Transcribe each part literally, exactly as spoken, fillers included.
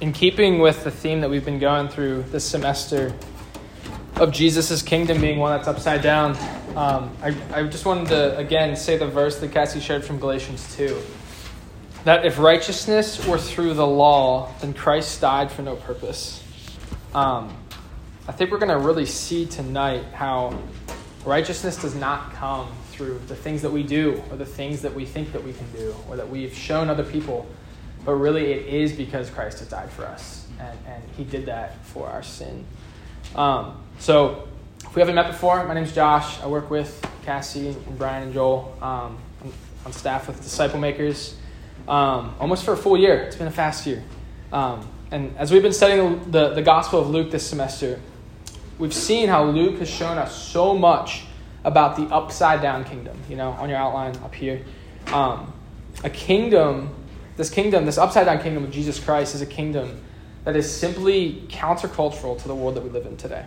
In keeping with the theme that we've been going through this semester of Jesus' kingdom being one that's upside down, um, I, I just wanted to, again, say the verse that Cassie shared from Galatians two. That if righteousness were through the law, then Christ died for no purpose. Um, I think we're going to really see tonight how righteousness does not come through the things that we do or the things that we think that we can do or that we've shown other people. But really it is because Christ has died for us. And, and he did that for our sin. Um, so if we haven't met before, my name's Josh. I work with Cassie and Brian and Joel um, I'm on staff with Disciple Makers. Um, almost for a full year. It's been a fast year. Um, and as we've been studying the, the Gospel of Luke this semester, we've seen how Luke has shown us so much about the upside down kingdom. You know, on your outline up here. Um, a kingdom, this kingdom, this upside down kingdom of Jesus Christ is a kingdom that is simply countercultural to the world that we live in today.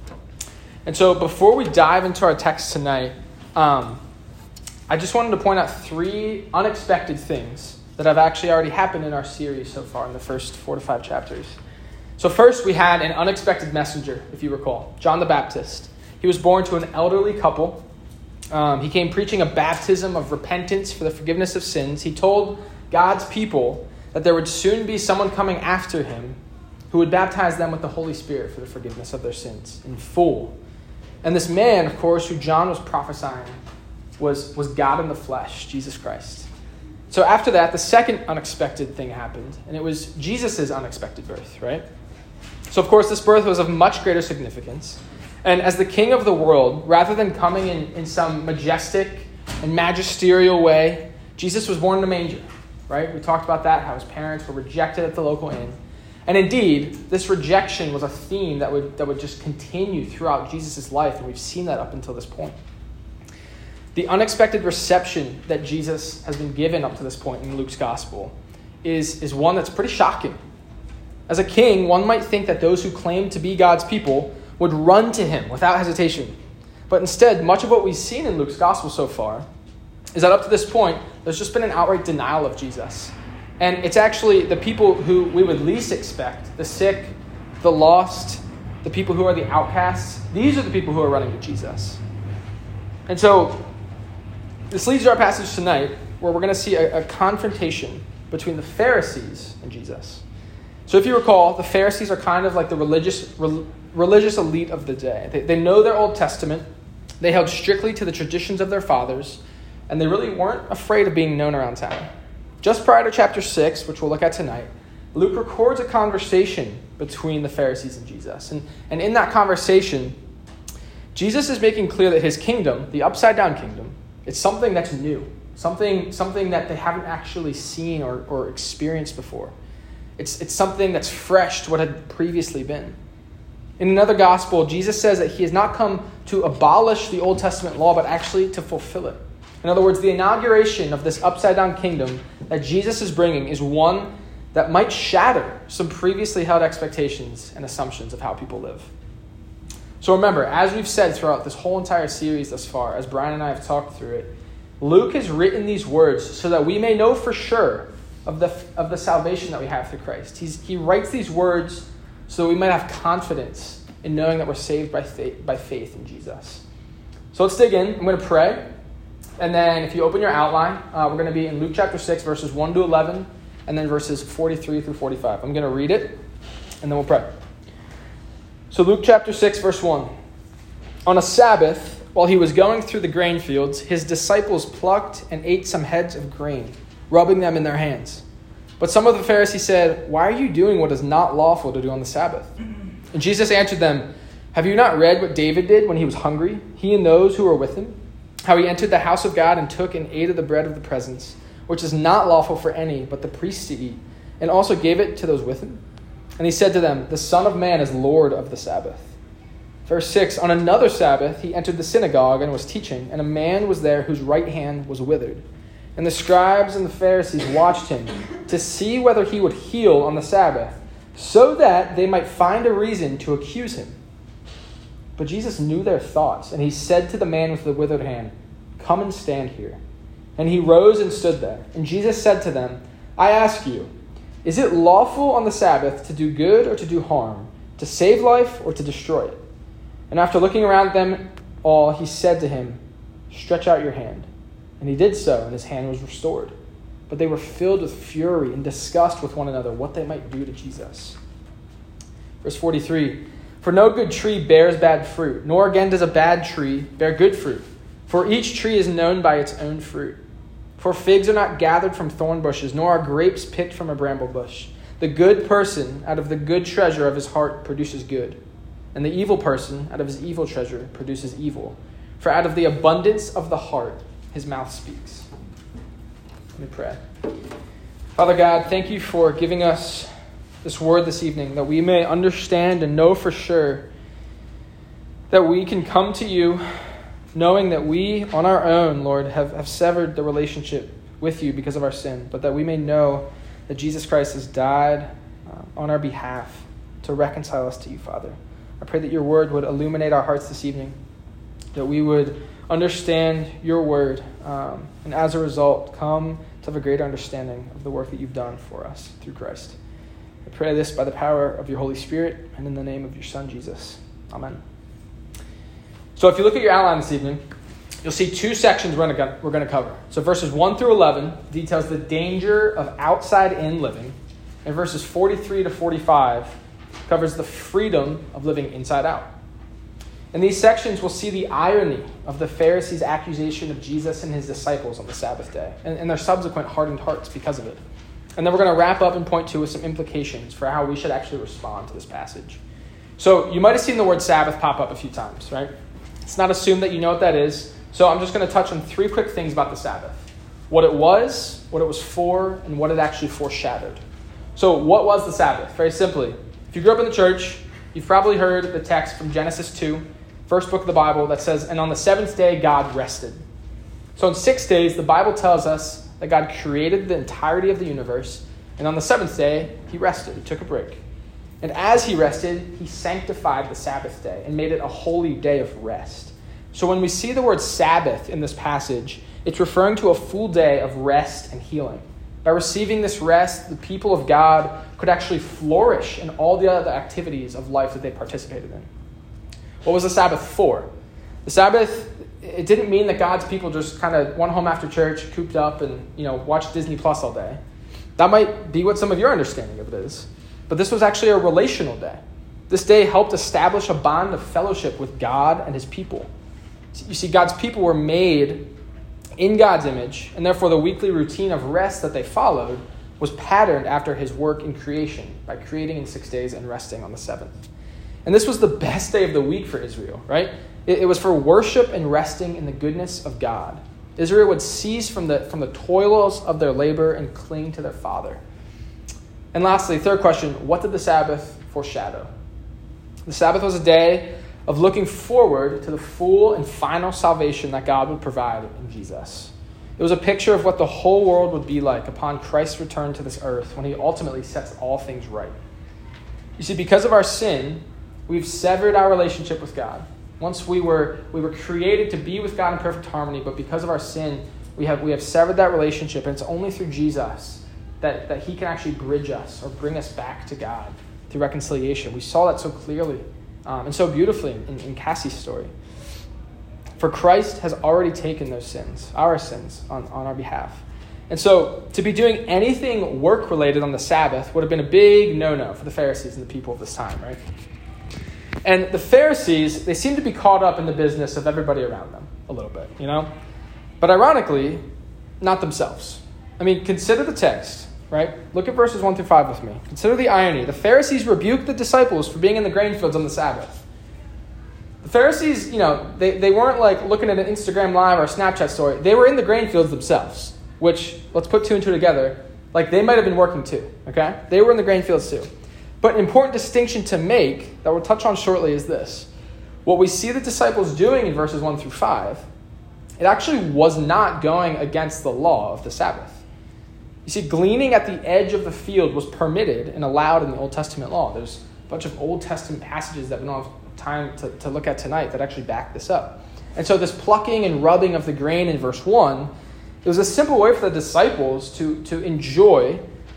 And so before we dive into our text tonight, um, I just wanted to point out three unexpected things that have actually already happened in our series so far in the first four to five chapters. So first, we had an unexpected messenger, if you recall, John the Baptist. He was born to an elderly couple. Um, he came preaching a baptism of repentance for the forgiveness of sins. He told God's people that there would soon be someone coming after him who would baptize them with the Holy Spirit for the forgiveness of their sins in full. And this man, of course, who John was prophesying, was, was God in the flesh, Jesus Christ. So after that, the second unexpected thing happened, and it was Jesus' unexpected birth, right? So, of course, this birth was of much greater significance. And as the king of the world, rather than coming in, in some majestic and magisterial way, Jesus was born in a manger, right? We talked about that, how his parents were rejected at the local inn. And indeed, this rejection was a theme that would, that would just continue throughout Jesus' life, and we've seen that up until this point. The unexpected reception that Jesus has been given up to this point in Luke's gospel is, is one that's pretty shocking. As a king, one might think that those who claim to be God's people would run to him without hesitation. But instead, much of what we've seen in Luke's gospel so far is that up to this point, there's just been an outright denial of Jesus. And it's actually the people who we would least expect, the sick, the lost, the people who are the outcasts, these are the people who are running to Jesus. And so this leads to our passage tonight, where we're going to see a, a confrontation between the Pharisees and Jesus. So if you recall, the Pharisees are kind of like the religious re, religious elite of the day. They, they know their Old Testament. They held strictly to the traditions of their fathers, and they really weren't afraid of being known around town. Just prior to chapter six, which we'll look at tonight, Luke records a conversation between the Pharisees and Jesus. And, and in that conversation, Jesus is making clear that his kingdom, the upside-down kingdom, it's something that's new, something something that they haven't actually seen or, or experienced before. It's, it's something that's fresh to what had previously been. In another gospel, Jesus says that he has not come to abolish the Old Testament law, but actually to fulfill it. In other words, the inauguration of this upside-down kingdom that Jesus is bringing is one that might shatter some previously held expectations and assumptions of how people live. So remember, as we've said throughout this whole entire series thus far, as Brian and I have talked through it, Luke has written these words so that we may know for sure of the of the salvation that we have through Christ. He's, he writes these words so that we might have confidence in knowing that we're saved by faith, by faith in Jesus. So let's dig in. I'm going to pray. And then if you open your outline, uh, we're going to be in Luke chapter six, verses one to eleven, and then verses forty-three through forty-five. I'm going to read it, and then we'll pray. So Luke chapter six, verse one. On a Sabbath, while he was going through the grain fields, his disciples plucked and ate some heads of grain, rubbing them in their hands. But some of the Pharisees said, "Why are you doing what is not lawful to do on the Sabbath?" And Jesus answered them, "Have you not read what David did when he was hungry, he and those who were with him? How he entered the house of God and took and ate of the bread of the presence, which is not lawful for any but the priests to eat, and also gave it to those with him? And he said to them, the Son of Man is Lord of the Sabbath." Verse six, on another Sabbath, he entered the synagogue and was teaching, and a man was there whose right hand was withered. And the scribes and the Pharisees watched him to see whether he would heal on the Sabbath, so that they might find a reason to accuse him. But Jesus knew their thoughts, and he said to the man with the withered hand, "Come and stand here." And he rose and stood there. And Jesus said to them, "I ask you, Is it lawful on the Sabbath to do good or to do harm, to save life or to destroy it?" And after looking around at them all, he said to him, "Stretch out your hand." And he did so, and his hand was restored. But they were filled with fury and discussed with one another what they might do to Jesus. Verse forty-three, "For no good tree bears bad fruit, nor again does a bad tree bear good fruit. For each tree is known by its own fruit. For figs are not gathered from thorn bushes, nor are grapes picked from a bramble bush. The good person out of the good treasure of his heart produces good, and the evil person out of his evil treasure produces evil. For out of the abundance of the heart his mouth speaks." Let me pray. Father God, thank you for giving us this word this evening, that we may understand and know for sure that we can come to you knowing that we, on our own, Lord, have, have severed the relationship with you because of our sin, but that we may know that Jesus Christ has died uh, on our behalf to reconcile us to you, Father. I pray that your word would illuminate our hearts this evening, that we would understand your word, um, and as a result, come to have a greater understanding of the work that you've done for us through Christ. I pray this by the power of your Holy Spirit and in the name of your Son, Jesus. Amen. So if you look at your outline this evening, you'll see two sections we're going to, we're going to cover. So verses one through eleven details the danger of outside-in living, and verses forty-three to forty-five covers the freedom of living inside out. In these sections, we'll see the irony of the Pharisees' accusation of Jesus and his disciples on the Sabbath day, and, and their subsequent hardened hearts because of it. And then we're going to wrap up and point to with some implications for how we should actually respond to this passage. So you might have seen the word Sabbath pop up a few times, right? It's not assumed that you know what that is. So I'm just going to touch on three quick things about the Sabbath. What it was, what it was for, and what it actually foreshadowed. So what was the Sabbath? Very simply, if you grew up in the church, you've probably heard the text from Genesis two, first book of the Bible, that says, "And on the seventh day, God rested." So in six days, the Bible tells us that God created the entirety of the universe, and on the seventh day, he rested. He took a break. And as he rested, he sanctified the Sabbath day and made it a holy day of rest. So when we see the word Sabbath in this passage, it's referring to a full day of rest and healing. By receiving this rest, the people of God could actually flourish in all the other activities of life that they participated in. What was the Sabbath for? The Sabbath, it didn't mean that God's people just kind of went home after church, cooped up, and you know watched Disney Plus all day. That might be what some of your understanding of it is. But this was actually a relational day. This day helped establish a bond of fellowship with God and his people. You see, God's people were made in God's image, and therefore the weekly routine of rest that they followed was patterned after his work in creation by creating in six days and resting on the seventh. And this was the best day of the week for Israel, right? It, it was for worship and resting in the goodness of God. Israel would cease from the, from the toils of their labor and cling to their Father. And lastly, third question, what did the Sabbath foreshadow? The Sabbath was a day of looking forward to the full and final salvation that God would provide in Jesus. It was a picture of what the whole world would be like upon Christ's return to this earth when he ultimately sets all things right. You see, because of our sin, we've severed our relationship with God. Once we were we were created to be with God in perfect harmony, but because of our sin, we have we have severed that relationship, and it's only through Jesus that, that he can actually bridge us or bring us back to God through reconciliation. We saw that so clearly um, and so beautifully in, in Cassie's story. For Christ has already taken those sins, our sins, on, on our behalf. And so to be doing anything work-related on the Sabbath would have been a big no-no for the Pharisees and the people of this time, right? And the Pharisees, they seem to be caught up in the business of everybody around them a little bit, you know? But ironically, not themselves. I mean, consider the text, right? Look at verses one through five with me. Consider the irony. The Pharisees rebuked the disciples for being in the grain fields on the Sabbath. The Pharisees, you know, they, they weren't like looking at an Instagram Live or a Snapchat story. They were in the grain fields themselves, which, let's put two and two together, like they might have been working too, okay? They were in the grain fields too. But an important distinction to make that we'll touch on shortly is this. What we see the disciples doing in verses one through five, it actually was not going against the law of the Sabbath. You see, gleaning at the edge of the field was permitted and allowed in the Old Testament law. There's a bunch of Old Testament passages that we don't have time to, to look at tonight that actually back this up. And so this plucking and rubbing of the grain in verse one, it was a simple way for the disciples to, to enjoy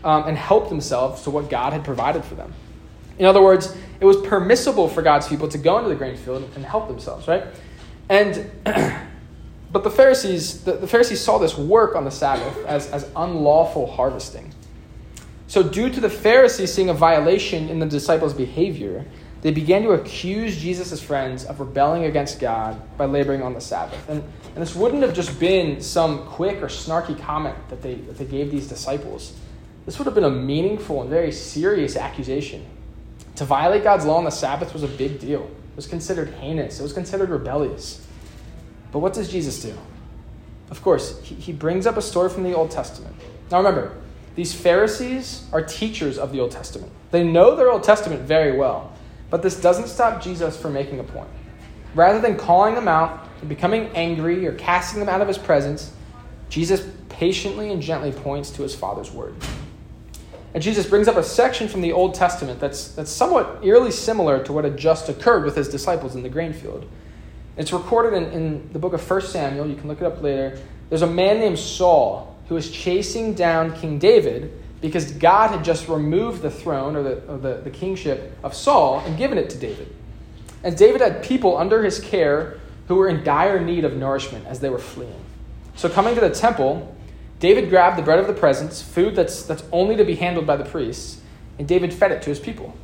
um, and help themselves to what God had provided for them. In other words, it was permissible for God's people to go into the grain field and help themselves, right? And but the Pharisees, the, the Pharisees saw this work on the Sabbath as, as unlawful harvesting. So due to the Pharisees seeing a violation in the disciples' behavior, they began to accuse Jesus' friends of rebelling against God by laboring on the Sabbath. And, and this wouldn't have just been some quick or snarky comment that they, that they gave these disciples. This would have been a meaningful and very serious accusation. To violate God's law on the Sabbath was a big deal. It was considered heinous. It was considered rebellious. But what does Jesus do? Of course, he, he brings up a story from the Old Testament. Now remember, these Pharisees are teachers of the Old Testament. They know their Old Testament very well. But this doesn't stop Jesus from making a point. Rather than calling them out and becoming angry or casting them out of his presence, Jesus patiently and gently points to his Father's word. And Jesus brings up a section from the Old Testament that's, that's somewhat eerily similar to what had just occurred with his disciples in the grain field. It's recorded in, in the book of First Samuel. You can look it up later. There's a man named Saul who was chasing down King David because God had just removed the throne or, the, or the, the kingship of Saul and given it to David. And David had people under his care who were in dire need of nourishment as they were fleeing. So coming to the temple, David grabbed the bread of the presence, food that's, that's only to be handled by the priests, and David fed it to his people.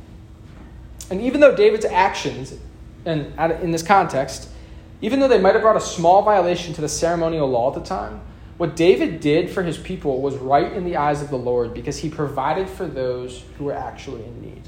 And even though David's actions, and in this context, even though they might have brought a small violation to the ceremonial law at the time, what David did for his people was right in the eyes of the Lord because he provided for those who were actually in need.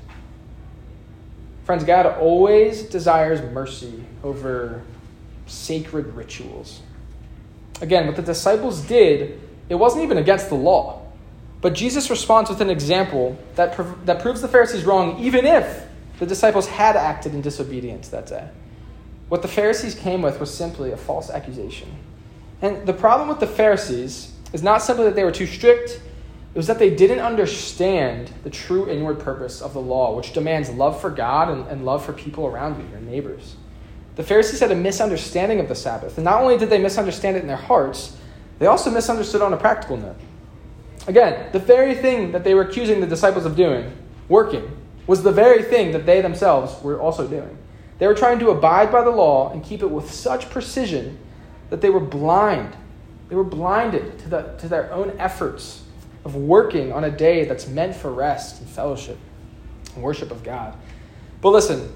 Friends, God always desires mercy over sacred rituals. Again, what the disciples did, it wasn't even against the law. But Jesus responds with an example that, prov- that proves the Pharisees wrong, even if the disciples had acted in disobedience that day. What the Pharisees came with was simply a false accusation. And the problem with the Pharisees is not simply that they were too strict, it was that they didn't understand the true inward purpose of the law, which demands love for God and, and love for people around you, your neighbors. The Pharisees had a misunderstanding of the Sabbath. And not only did they misunderstand it in their hearts, they also misunderstood on a practical note. Again, the very thing that they were accusing the disciples of doing, working, was the very thing that they themselves were also doing. They were trying to abide by the law and keep it with such precision that they were blind. They were blinded to, the, to their own efforts of working on a day that's meant for rest and fellowship and worship of God. But listen,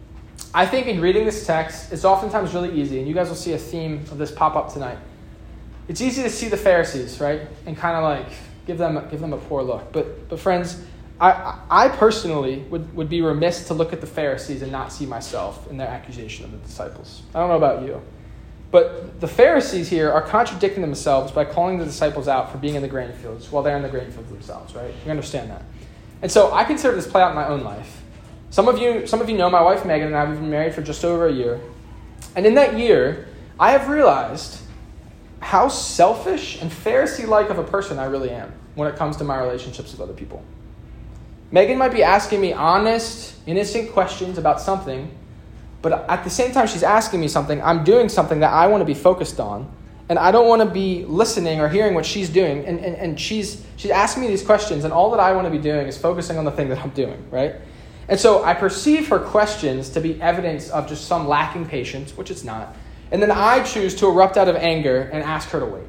I think in reading this text, it's oftentimes really easy, and you guys will see a theme of this pop up tonight. It's easy to see the Pharisees, right? And kind of like give them, give them a poor look. But, but friends, I, I personally would, would be remiss to look at the Pharisees and not see myself in their accusation of the disciples. I don't know about you. But the Pharisees here are contradicting themselves by calling the disciples out for being in the grain fields while they're in the grain fields themselves, right? You understand that. And so I consider this play out in my own life. Some of you, some of you know my wife Megan and I, we've been married for just over a year. And in that year, I have realized how selfish and Pharisee-like of a person I really am when it comes to my relationships with other people. Megan might be asking me honest, innocent questions about something, but at the same time she's asking me something, I'm doing something that I want to be focused on, and I don't want to be listening or hearing what she's doing, and, and, and she's she's asking me these questions, and all that I want to be doing is focusing on the thing that I'm doing, right? And so I perceive her questions to be evidence of just some lacking patience, which it's not, and then I choose to erupt out of anger and ask her to wait.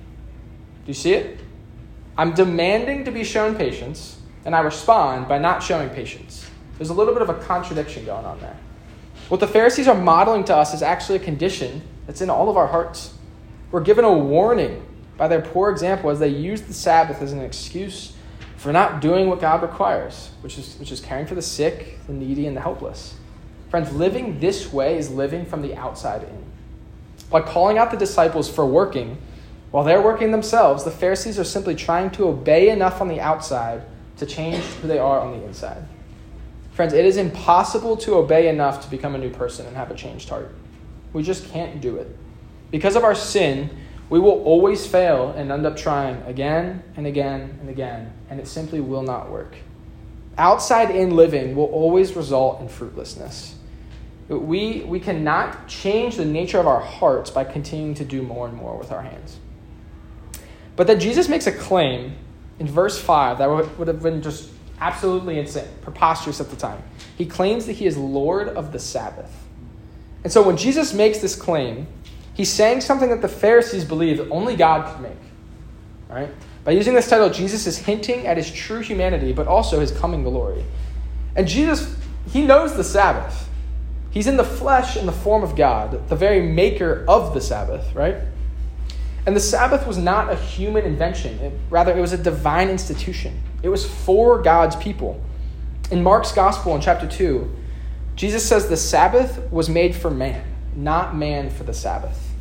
Do you see it? I'm demanding to be shown patience, and I respond by not showing patience. There's a little bit of a contradiction going on there. What the Pharisees are modeling to us is actually a condition that's in all of our hearts. We're given a warning by their poor example as they use the Sabbath as an excuse for not doing what God requires, which is, which is caring for the sick, the needy, and the helpless. Friends, living this way is living from the outside in. By calling out the disciples for working, while they're working themselves, the Pharisees are simply trying to obey enough on the outside to change who they are on the inside. Friends, it is impossible to obey enough to become a new person and have a changed heart. We just can't do it. Because of our sin, we will always fail and end up trying again and again and again, and it simply will not work. Outside-in living will always result in fruitlessness. We, we cannot change the nature of our hearts by continuing to do more and more with our hands. But then Jesus makes a claim in verse five, that would have been just absolutely insane, preposterous at the time. He claims that he is Lord of the Sabbath. And so when Jesus makes this claim, he's saying something that the Pharisees believed only God could make. All right? By using this title, Jesus is hinting at his true humanity, but also his coming glory. And Jesus, he knows the Sabbath. He's in the flesh in the form of God, the very maker of the Sabbath, right? And the Sabbath was not a human invention. It, rather, it was a divine institution. It was for God's people. In Mark's Gospel in chapter two, Jesus says the Sabbath was made for man, not man for the Sabbath.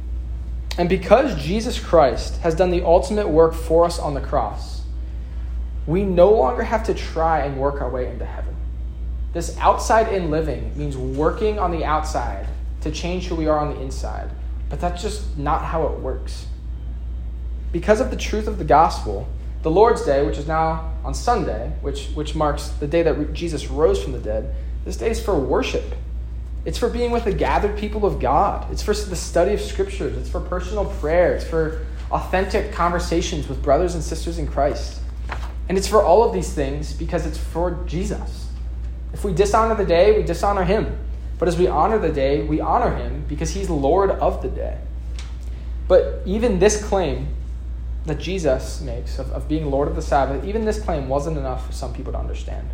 And because Jesus Christ has done the ultimate work for us on the cross, we no longer have to try and work our way into heaven. This outside-in living means working on the outside to change who we are on the inside. But that's just not how it works. Because of the truth of the gospel, the Lord's Day, which is now on Sunday, which, which marks the day that Jesus rose from the dead, this day is for worship. It's for being with the gathered people of God. It's for the study of scriptures. It's for personal prayer. It's for authentic conversations with brothers and sisters in Christ. And it's for all of these things because it's for Jesus. If we dishonor the day, we dishonor him. But as we honor the day, we honor him because he's Lord of the day. But even this claim that Jesus makes of, of being Lord of the Sabbath, even this claim wasn't enough for some people to understand.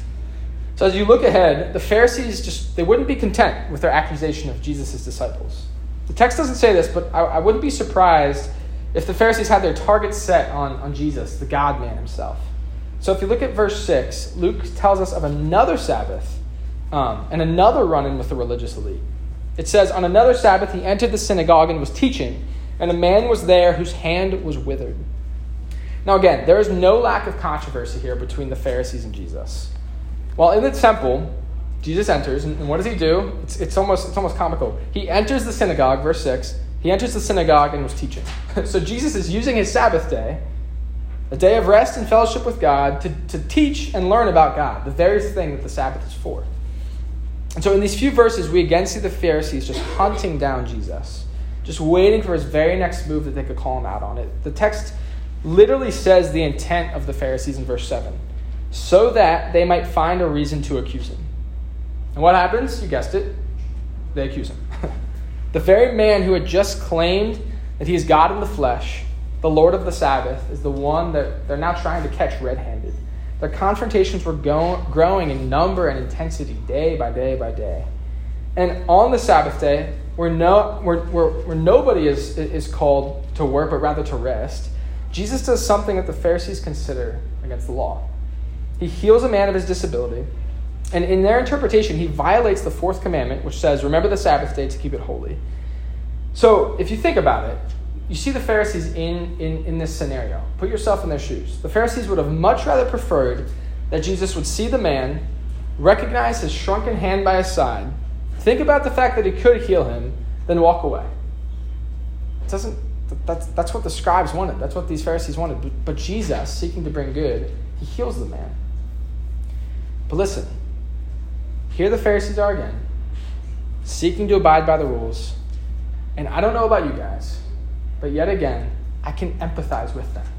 So as you look ahead, the Pharisees just, they wouldn't be content with their accusation of Jesus' disciples. The text doesn't say this, but I, I wouldn't be surprised if the Pharisees had their targets set on, on Jesus, the God-man himself. So if you look at verse six, Luke tells us of another Sabbath um, and another run-in with the religious elite. It says, on another Sabbath he entered the synagogue and was teaching, and a man was there whose hand was withered. Now again, there is no lack of controversy here between the Pharisees and Jesus. While in the temple, Jesus enters, and what does he do? It's, it's almost it's almost comical. He enters the synagogue, verse six. He enters the synagogue and was teaching. So Jesus is using his Sabbath day, a day of rest and fellowship with God, to, to teach and learn about God, the very thing that the Sabbath is for. And so in these few verses, we again see the Pharisees just hunting down Jesus, just waiting for his very next move that they could call him out on it. The text literally says the intent of the Pharisees in verse seven, so that they might find a reason to accuse him. And what happens? You guessed it. They accuse him. The very man who had just claimed that he is God in the flesh, the Lord of the Sabbath, is the one that they're now trying to catch red-handed. Their confrontations were go- growing in number and intensity day by day by day. And on the Sabbath day, where, no, where, where, where nobody is, is called to work, but rather to rest, Jesus does something that the Pharisees consider against the law. He heals a man of his disability, and in their interpretation, he violates the fourth commandment, which says, remember the Sabbath day to keep it holy. So if you think about it, you see the Pharisees in, in, in this scenario. Put yourself in their shoes. The Pharisees would have much rather preferred that Jesus would see the man, recognize his shrunken hand by his side, think about the fact that he could heal him, then walk away. It doesn't, that's, that's what the scribes wanted. That's what these Pharisees wanted. But, but Jesus, seeking to bring good, he heals the man. But listen, here the Pharisees are again, seeking to abide by the rules. And I don't know about you guys, but yet again, I can empathize with them.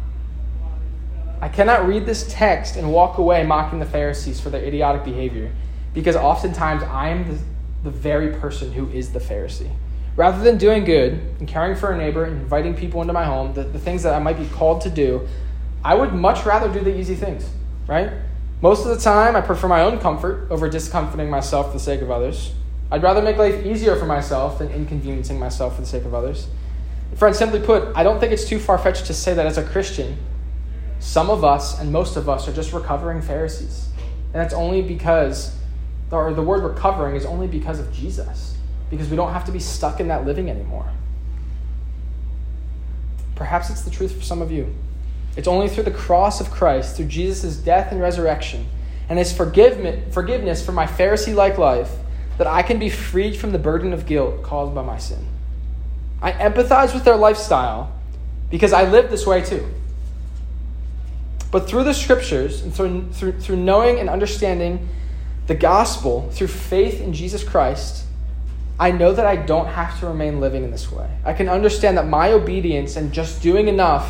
I cannot read this text and walk away mocking the Pharisees for their idiotic behavior, because oftentimes I am the, the very person who is the Pharisee. Rather than doing good and caring for a neighbor and inviting people into my home, the, the things that I might be called to do, I would much rather do the easy things, right? Most of the time, I prefer my own comfort over discomforting myself for the sake of others. I'd rather make life easier for myself than inconveniencing myself for the sake of others. Friends, simply put, I don't think it's too far-fetched to say that as a Christian, some of us and most of us are just recovering Pharisees. And that's only because, or the word recovering is only because of Jesus, because we don't have to be stuck in that living anymore. Perhaps it's the truth for some of you. It's only through the cross of Christ, through Jesus' death and resurrection, and his forgiveness for my Pharisee-like life, that I can be freed from the burden of guilt caused by my sin. I empathize with their lifestyle because I live this way too. But through the scriptures and through, through, through knowing and understanding the gospel, through faith in Jesus Christ, I know that I don't have to remain living in this way. I can understand that my obedience and just doing enough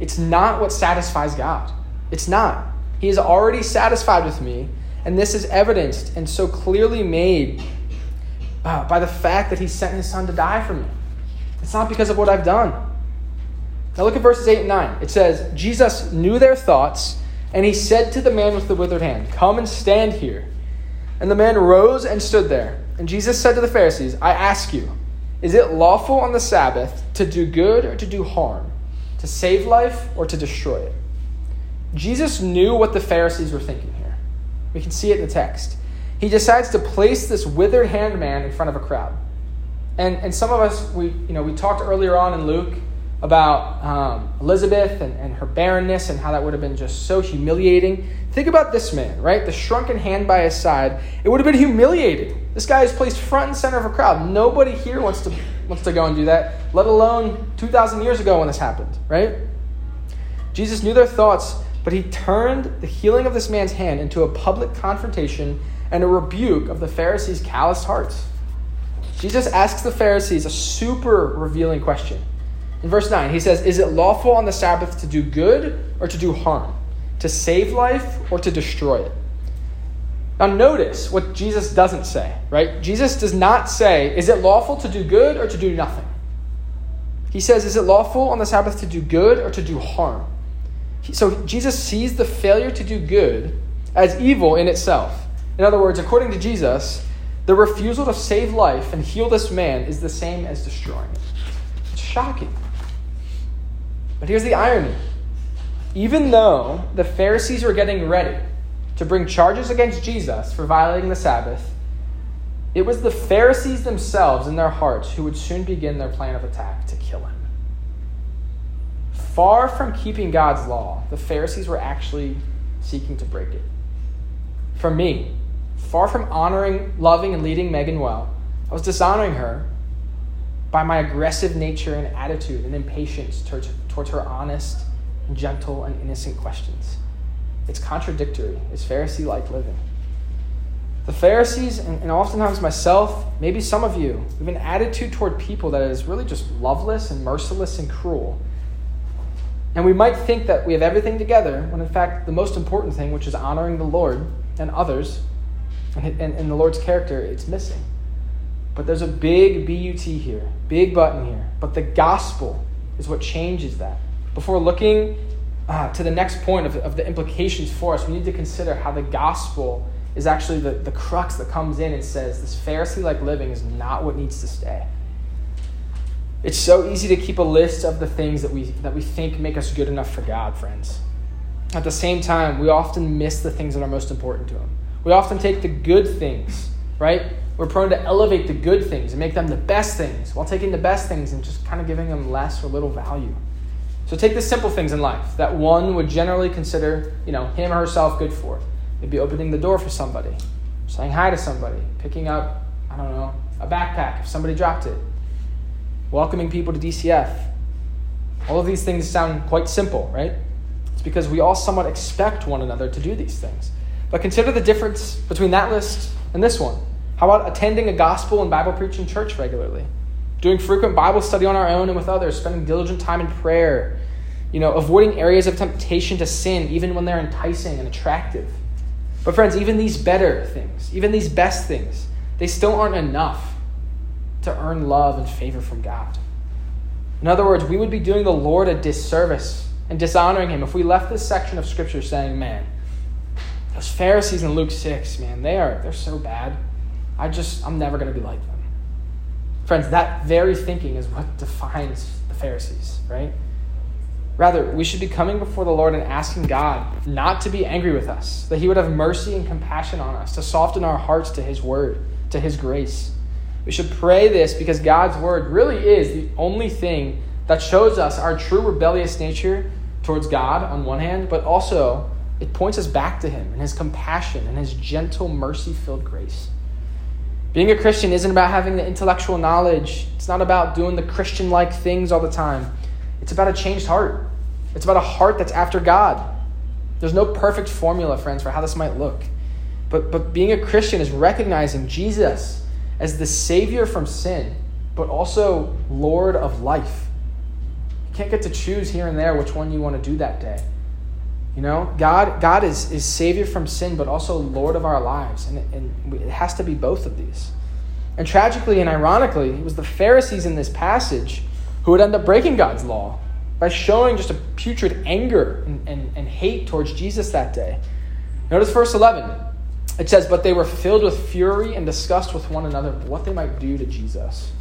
It's not what satisfies God. It's not. He is already satisfied with me, and this is evidenced and so clearly made uh, by the fact that he sent his son to die for me. It's not because of what I've done. Now look at verses eight and nine. It says, Jesus knew their thoughts, and he said to the man with the withered hand, "Come and stand here." And the man rose and stood there. And Jesus said to the Pharisees, "I ask you, is it lawful on the Sabbath to do good or to do harm, to save life or to destroy it?" Jesus knew what the Pharisees were thinking here. We can see it in the text. He decides to place this withered hand man in front of a crowd. And and some of us, we you know, we talked earlier on in Luke about um, Elizabeth and, and her barrenness and how that would have been just so humiliating. Think about this man, right? The shrunken hand by his side. It would have been humiliating. This guy is placed front and center of a crowd. Nobody here wants to wants to go and do that, let alone two thousand years ago when this happened, right? Jesus knew their thoughts, but he turned the healing of this man's hand into a public confrontation and a rebuke of the Pharisees' calloused hearts. Jesus asks the Pharisees a super revealing question. In verse nine, he says, "Is it lawful on the Sabbath to do good or to do harm, to save life or to destroy it?" Now notice what Jesus doesn't say, right? Jesus does not say, "Is it lawful to do good or to do nothing?" He says, "Is it lawful on the Sabbath to do good or to do harm?" So Jesus sees the failure to do good as evil in itself. In other words, according to Jesus, the refusal to save life and heal this man is the same as destroying it. It's shocking. But here's the irony. Even though the Pharisees were getting ready to bring charges against Jesus for violating the Sabbath, it was the Pharisees themselves in their hearts who would soon begin their plan of attack to kill him. Far from keeping God's law, the Pharisees were actually seeking to break it. For me, far from honoring, loving, and leading Megan well, I was dishonoring her by my aggressive nature and attitude and impatience towards, towards her honest, and gentle, and innocent questions. It's contradictory. It's Pharisee-like living. The Pharisees, and, and oftentimes myself, maybe some of you, have an attitude toward people that is really just loveless and merciless and cruel. And we might think that we have everything together, when in fact the most important thing, which is honoring the Lord and others, and, and, and the Lord's character, it's missing. But there's a big B U T here, big button here. But the gospel is what changes that. Before looking uh, to the next point of, of the implications for us, we need to consider how the gospel is actually the, the crux that comes in and says this Pharisee-like living is not what needs to stay. It's so easy to keep a list of the things that we that we think make us good enough for God, friends. At the same time, we often miss the things that are most important to Him. We often take the good things, right? We're prone to elevate the good things and make them the best things, while taking the best things and just kind of giving them less or little value. So take the simple things in life that one would generally consider, you know, him or herself good for. Maybe opening the door for somebody, saying hi to somebody, picking up, I don't know, a backpack if somebody dropped it, welcoming people to D C F. All of these things sound quite simple, right? It's because we all somewhat expect one another to do these things. But consider the difference between that list and this one. How about attending a gospel and Bible preaching church regularly? Doing frequent Bible study on our own and with others, spending diligent time in prayer, you know, avoiding areas of temptation to sin even when they're enticing and attractive. But friends, even these better things, even these best things, they still aren't enough to earn love and favor from God. In other words, we would be doing the Lord a disservice and dishonoring Him if we left this section of Scripture saying, man, those Pharisees in Luke six, man, they are, they're so bad. I just, I'm never going to be like them. Friends, that very thinking is what defines the Pharisees, right? Rather, we should be coming before the Lord and asking God not to be angry with us, that He would have mercy and compassion on us, to soften our hearts to His word, to His grace. We should pray this because God's word really is the only thing that shows us our true rebellious nature towards God on one hand, but also it points us back to Him and His compassion and His gentle, mercy-filled grace. Being a Christian isn't about having the intellectual knowledge. It's not about doing the Christian-like things all the time. It's about a changed heart. It's about a heart that's after God. There's no perfect formula, friends, for how this might look. But, but being a Christian is recognizing Jesus as the Savior from sin, but also Lord of life. You can't get to choose here and there which one you want to do that day. You know, God God is, is Savior from sin, but also Lord of our lives. And, and it has to be both of these. And tragically and ironically, it was the Pharisees in this passage who would end up breaking God's law by showing just a putrid anger and, and, and hate towards Jesus that day. Notice verse eleven. It says, but they were filled with fury and discussed with one another what they might do to Jesus.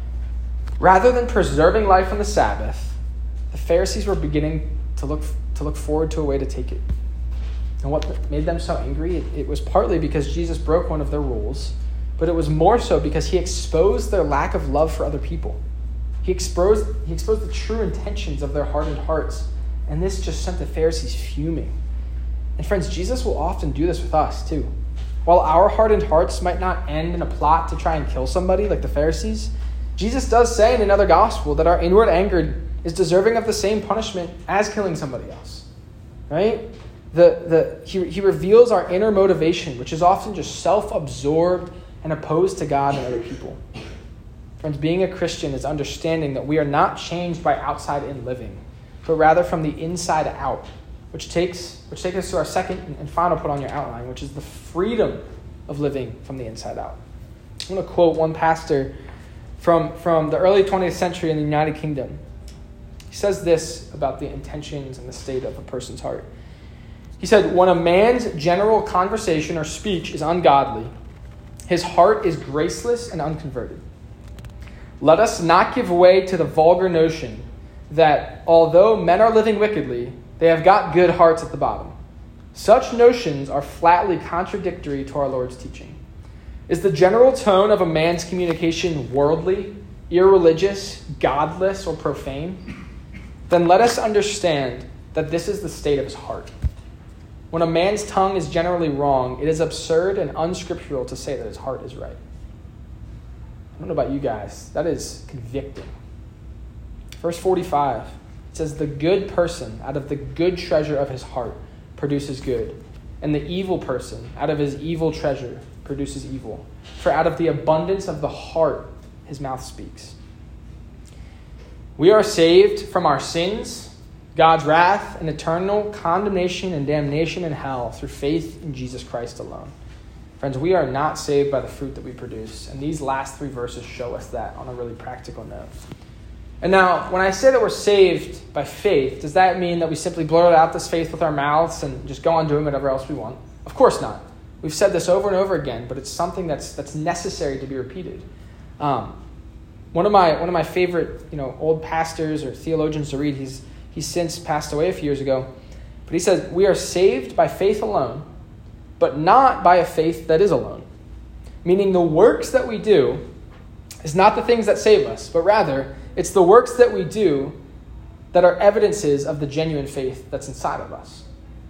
Rather than preserving life on the Sabbath, the Pharisees were beginning to look to look forward to a way to take it. And what made them so angry, it, it was partly because Jesus broke one of their rules, but it was more so because he exposed their lack of love for other people. He exposed, he exposed the true intentions of their hardened hearts, and this just sent the Pharisees fuming. And friends, Jesus will often do this with us too. While our hardened hearts might not end in a plot to try and kill somebody like the Pharisees, Jesus does say in another gospel that our inward anger is deserving of the same punishment as killing somebody else. Right? The, the, he, he reveals our inner motivation, which is often just self-absorbed and opposed to God and other people. Friends, being a Christian is understanding that we are not changed by outside-in living, but rather from the inside out, which takes which takes us to our second and final put on your outline, which is the freedom of living from the inside out. I'm going to quote one pastor from, from the early twentieth century in the United Kingdom. He says this about the intentions and the state of a person's heart. He said, when a man's general conversation or speech is ungodly, his heart is graceless and unconverted. Let us not give way to the vulgar notion that although men are living wickedly, they have got good hearts at the bottom. Such notions are flatly contradictory to our Lord's teaching. Is the general tone of a man's communication worldly, irreligious, godless, or profane? Then let us understand that this is the state of his heart. When a man's tongue is generally wrong, it is absurd and unscriptural to say that his heart is right. I don't know about you guys. That is convicting. Verse forty-five, it says, the good person out of the good treasure of his heart produces good, and the evil person out of his evil treasure produces evil. For out of the abundance of the heart, his mouth speaks. We are saved from our sins, God's wrath, and eternal condemnation and damnation in hell through faith in Jesus Christ alone. Friends, we are not saved by the fruit that we produce, and these last three verses show us that on a really practical note. And now, when I say that we're saved by faith, does that mean that we simply blurt out this faith with our mouths and just go on doing whatever else we want? Of course not. We've said this over and over again, but it's something that's that's necessary to be repeated. Um, one of my one of my favorite, you know, old pastors or theologians to read, he's he's since passed away a few years ago, but he says, we are saved by faith alone, but not by a faith that is alone. Meaning the works that we do is not the things that save us, but rather it's the works that we do that are evidences of the genuine faith that's inside of us.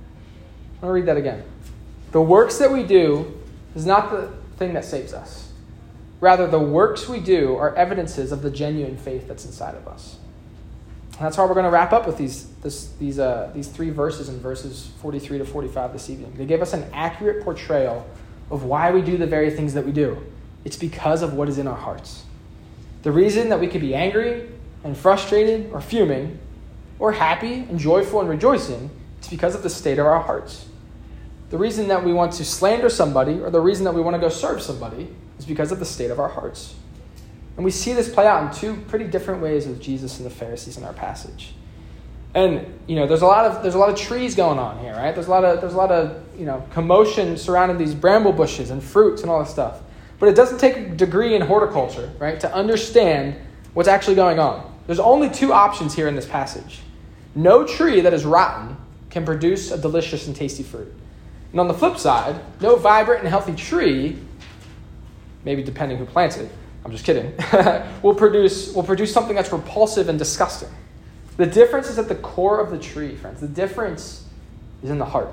I'm going to read that again. The works that we do is not the thing that saves us. Rather, the works we do are evidences of the genuine faith that's inside of us. And that's how we're going to wrap up with these this, these uh, these three verses in verses forty-three to forty-five this evening. They give us an accurate portrayal of why we do the very things that we do. It's because of what is in our hearts. The reason that we could be angry and frustrated or fuming or happy and joyful and rejoicing is because of the state of our hearts. The reason that we want to slander somebody or the reason that we want to go serve somebody is because of the state of our hearts. And we see this play out in two pretty different ways with Jesus and the Pharisees in our passage. And, you know, there's a lot of there's a lot of trees going on here, right? There's a lot of there's a lot of, you know, commotion surrounding these bramble bushes and fruits and all this stuff. But it doesn't take a degree in horticulture, right, to understand what's actually going on. There's only two options here in this passage. No tree that is rotten can produce a delicious and tasty fruit. And on the flip side, no vibrant and healthy tree, maybe depending who plants it, I'm just kidding, will produce will produce something that's repulsive and disgusting. The difference is at the core of the tree, friends. The difference is in the heart.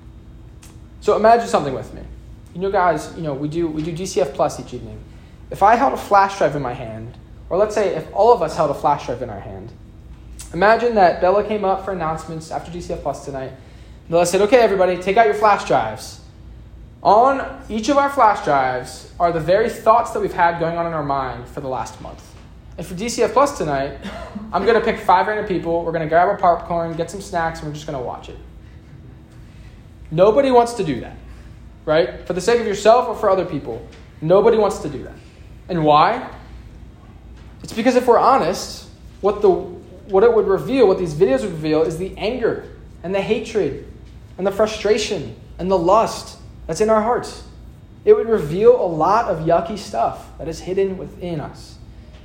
So imagine something with me. You know, guys, you know, we do we do D C F Plus each evening. If I held a flash drive in my hand, or let's say if all of us held a flash drive in our hand, imagine that Bella came up for announcements after D C F Plus tonight. Bella said, okay, everybody, take out your flash drives. On each of our flash drives are the very thoughts that we've had going on in our mind for the last month. And for D C F Plus tonight, I'm going to pick five random people. We're going to grab our popcorn, get some snacks, and we're just going to watch it. Nobody wants to do that, right? For the sake of yourself or for other people, nobody wants to do that. And why? It's because if we're honest, what the what it would reveal, what these videos would reveal, is the anger and the hatred and the frustration and the lust that's in our hearts. It would reveal a lot of yucky stuff that is hidden within us.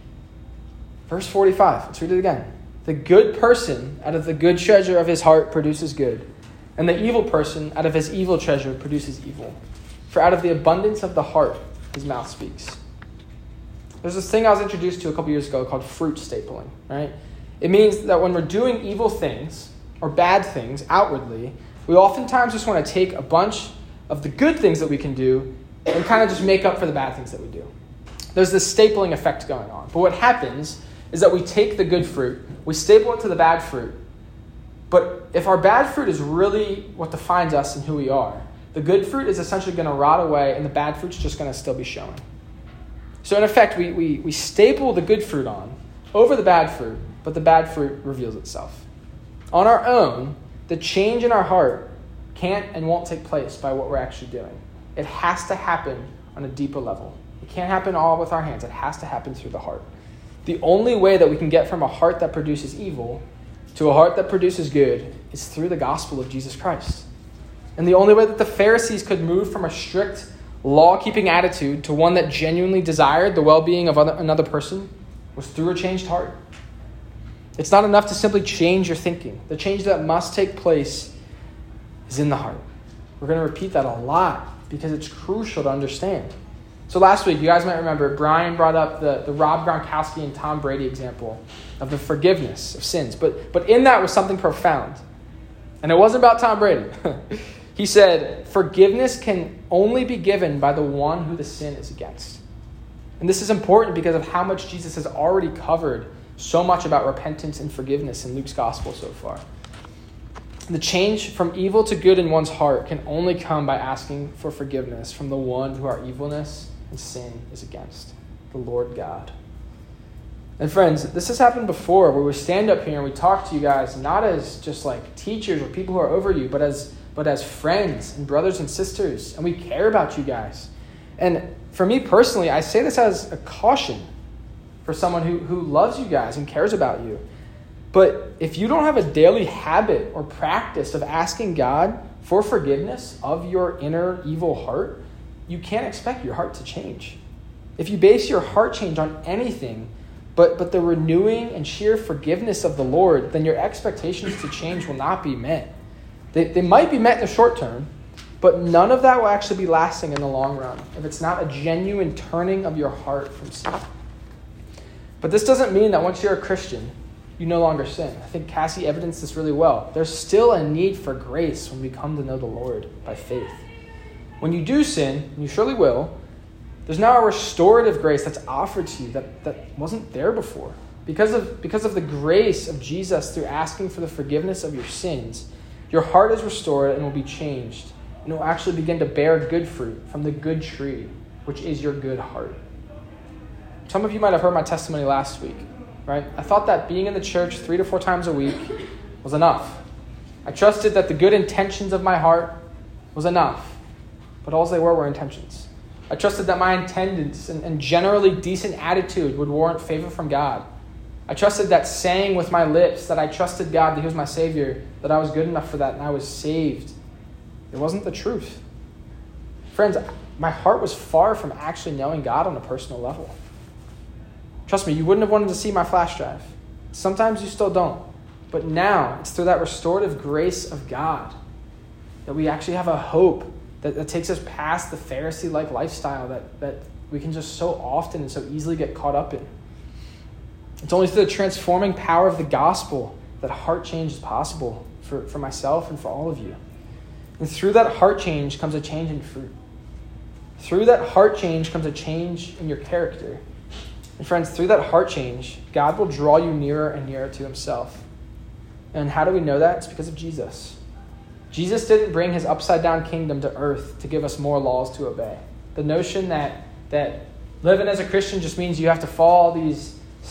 Verse forty-five, let's read it again. The good person out of the good treasure of his heart produces good, and the evil person out of his evil treasure produces evil. For out of the abundance of the heart, his mouth speaks. There's this thing I was introduced to a couple years ago called fruit stapling, right? It means that when we're doing evil things or bad things outwardly, we oftentimes just want to take a bunch of the good things that we can do and kind of just make up for the bad things that we do. There's this stapling effect going on. But what happens is that we take the good fruit, we staple it to the bad fruit. But if our bad fruit is really what defines us and who we are, the good fruit is essentially going to rot away and the bad fruit's just going to still be showing. So in effect, we, we, we staple the good fruit on over the bad fruit, but the bad fruit reveals itself. On our own, the change in our heart can't and won't take place by what we're actually doing. It has to happen on a deeper level. It can't happen all with our hands. It has to happen through the heart. The only way that we can get from a heart that produces evil to a heart that produces good is through the gospel of Jesus Christ. And the only way that the Pharisees could move from a strict law-keeping attitude to one that genuinely desired the well-being of other, another person was through a changed heart. It's not enough to simply change your thinking. The change that must take place is in the heart. We're going to repeat that a lot because it's crucial to understand. So last week, you guys might remember, Brian brought up the, the Rob Gronkowski and Tom Brady example of the forgiveness of sins. But, but in that was something profound. And it wasn't about Tom Brady. He said, forgiveness can only be given by the one who the sin is against. And this is important because of how much Jesus has already covered so much about repentance and forgiveness in Luke's gospel so far. The change from evil to good in one's heart can only come by asking for forgiveness from the one who our evilness and sin is against, the Lord God. And friends, this has happened before where we stand up here and we talk to you guys not as just like teachers or people who are over you, but as but as friends and brothers and sisters, and we care about you guys. And for me personally, I say this as a caution for someone who, who loves you guys and cares about you. But if you don't have a daily habit or practice of asking God for forgiveness of your inner evil heart, you can't expect your heart to change. If you base your heart change on anything but, but the renewing and sheer forgiveness of the Lord, then your expectations to change will not be met. They, they might be met in the short term, but none of that will actually be lasting in the long run if it's not a genuine turning of your heart from sin. But this doesn't mean that once you're a Christian, you no longer sin. I think Cassie evidenced this really well. There's still a need for grace when we come to know the Lord by faith. When you do sin, and you surely will, there's now a restorative grace that's offered to you that, that wasn't there before. Because of, because of the grace of Jesus through asking for the forgiveness of your sins, your heart is restored and will be changed. And it will actually begin to bear good fruit from the good tree, which is your good heart. Some of you might have heard my testimony last week, right? I thought that being in the church three to four times a week was enough. I trusted that the good intentions of my heart was enough, but all they were were intentions. I trusted that my attendance and, and generally decent attitude would warrant favor from God. I trusted that saying with my lips that I trusted God, that he was my Savior, that I was good enough for that and I was saved. It wasn't the truth. Friends, my heart was far from actually knowing God on a personal level. Trust me, you wouldn't have wanted to see my flash drive. Sometimes you still don't. But now, it's through that restorative grace of God that we actually have a hope that, that takes us past the Pharisee-like lifestyle that, that we can just so often and so easily get caught up in. It's only through the transforming power of the gospel that heart change is possible for, for myself and for all of you. And through that heart change comes a change in fruit. Through that heart change comes a change in your character. And friends, through that heart change, God will draw you nearer and nearer to himself. And how do we know that? It's because of Jesus. Jesus didn't bring his upside-down kingdom to earth to give us more laws to obey. The notion that, that living as a Christian just means you have to follow these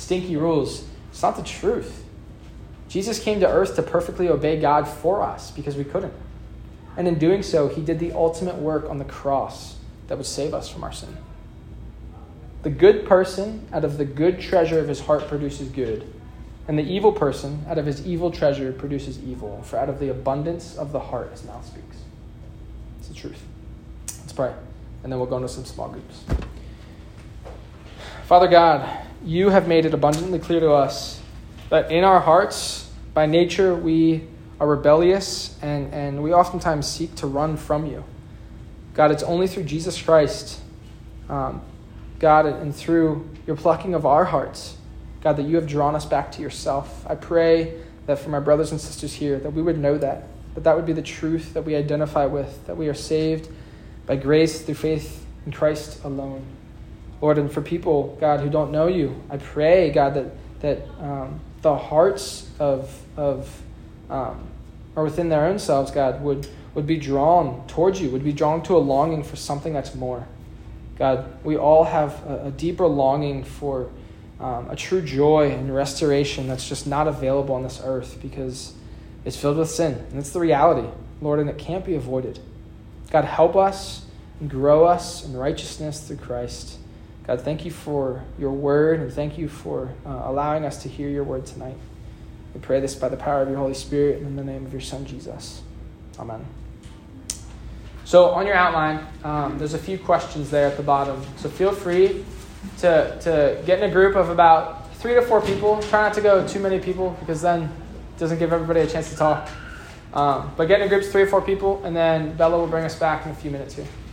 stinky rules. It's not the truth. Jesus came to earth to perfectly obey God for us because we couldn't. And in doing so, he did the ultimate work on the cross that would save us from our sin. The good person out of the good treasure of his heart produces good, and the evil person out of his evil treasure produces evil. For out of the abundance of the heart his mouth speaks. It's the truth. Let's pray, and then we'll go into some small groups. Father God, you have made it abundantly clear to us that in our hearts, by nature, we are rebellious, and, and we oftentimes seek to run from you. God, it's only through Jesus Christ, um, God, and through your plucking of our hearts, God, that you have drawn us back to yourself. I pray that for my brothers and sisters here, that we would know that, that that would be the truth that we identify with, that we are saved by grace through faith in Christ alone. Lord, and for people, God, who don't know you, I pray, God, that that um, the hearts of of um, or within their own selves, God, would would be drawn towards you, would be drawn to a longing for something that's more. God, we all have a, a deeper longing for um, a true joy and restoration that's just not available on this earth because it's filled with sin, and it's the reality, Lord, and it can't be avoided. God, help us and grow us in righteousness through Christ. God, thank you for your word, and thank you for uh, allowing us to hear your word tonight. We pray this by the power of your Holy Spirit and in the name of your Son, Jesus. Amen. So on your outline, um, there's a few questions there at the bottom. So feel free to, to get in a group of about three to four people. Try not to go too many people because then it doesn't give everybody a chance to talk. Um, but get in groups, three or four people, and then Bella will bring us back in a few minutes here.